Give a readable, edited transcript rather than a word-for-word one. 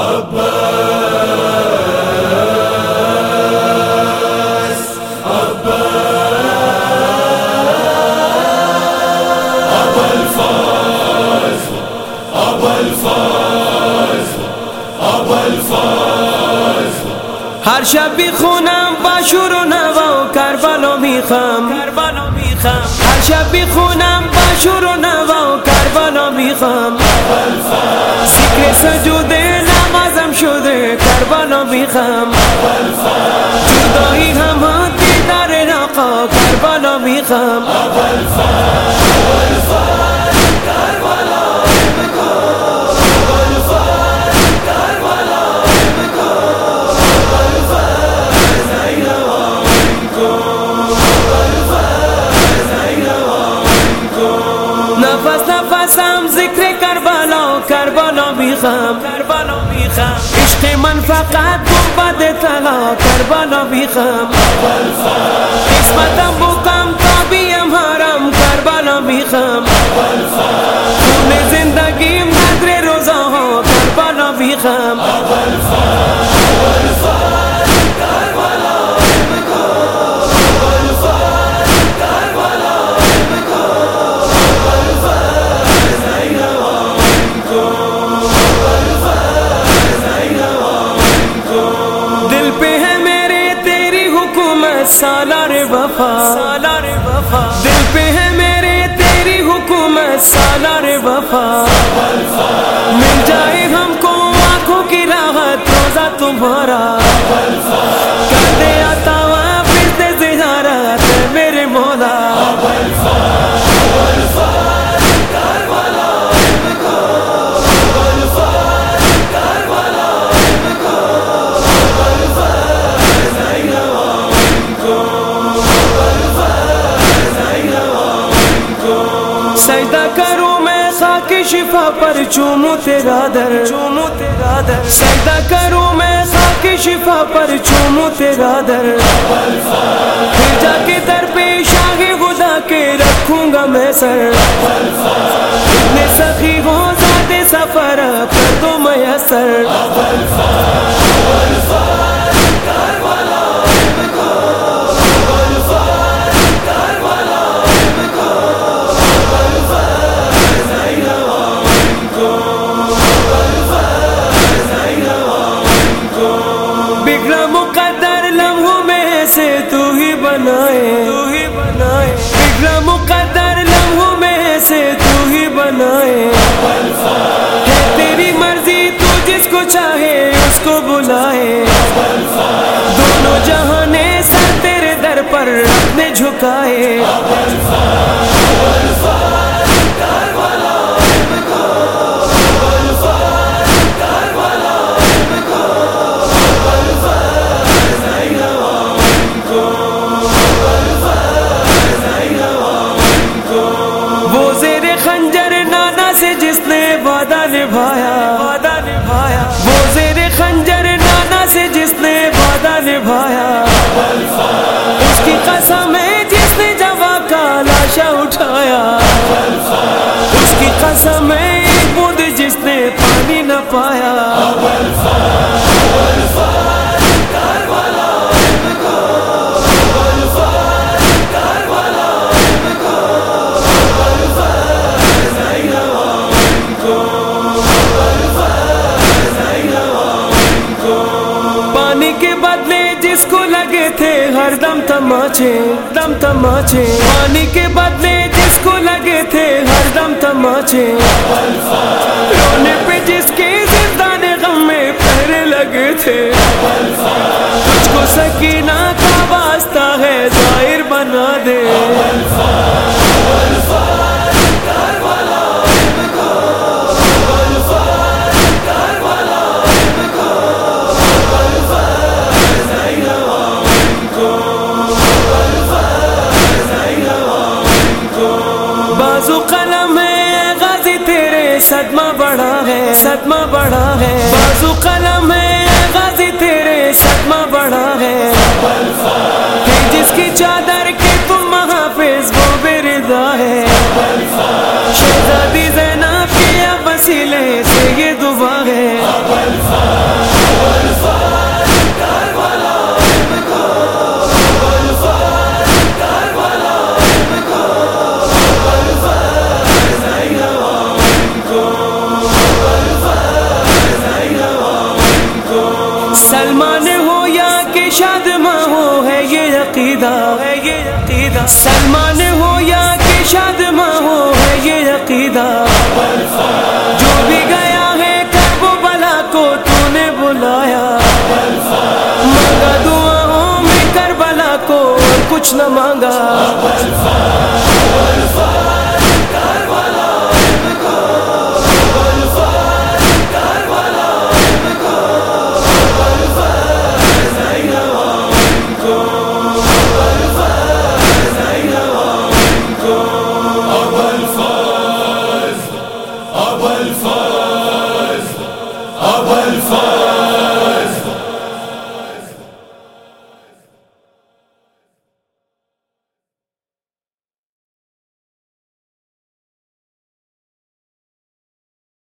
هر شب بیخونم با شور و نوا کربلا میخوام، هر شب بیخونم با شور و نوا کربلا میخوام، ذکر سجوده نمازم شده کربلا میخوام، جدایی هم دیدار آقا کربلا میخوام، نفسم ذکر کربلا میخوام، عشق من فقط گنبد طلا کربلا میخوام، قسمتم بکم تا بیم حرم کربلا میخوام، خون زندگیم قدر روزاها کربلا میخوام، سالار وفا، دل پہ ہے میرے تیری حکومت سالار وفا، مل جائے ہم کو آنکھوں کی راحت روزہ تمہارا، کر دے آتا ہوا پھر دے زیارت میرے مولا، سجدہ کروں میں خاک شفا پر چوموں تیرا در، سجدہ کروں میں خاک شفا پر چوموں تیرا در، پھر جا کے در پہ شاہ خدا کے رکھوں گا میں سر، اتنے سخی ہو زیادہ سفر کر دو میسر، بگڑا مقدر لمحوں میں سے تو ہی بنائے، ہے تیری مرضی تو جس کو چاہے اس کو بلائے، دونوں جہانے سر تیرے در پر اپنے جھکائے، وہ زیر خنجر نانا سے جس نے وعدہ نبھایا، اس کی قسم ہے جس نے جوا کا لاشا اٹھایا، اس کی قسم ہے ایک بوند جس نے پانی نہ پایا، جس کو لگے تھے ہر دم تماچے، پانی کے بدلے جس کو لگے تھے ہر دم تماچے، رونے پہ جس کے زندان غم میں پہرے لگے تھے، تجھ کو سکینہ کا واسطہ ہے ظاہر بنا دے، صدمہ سلمان ہو یا کہ شادماں ہو ہے یہ عقیدہ، جو بھی گیا ہے کرب و بلا کو تو نے بلایا، مانگا دعاؤں میں کربلا کو اور کچھ نہ مانگا، ابو الفضل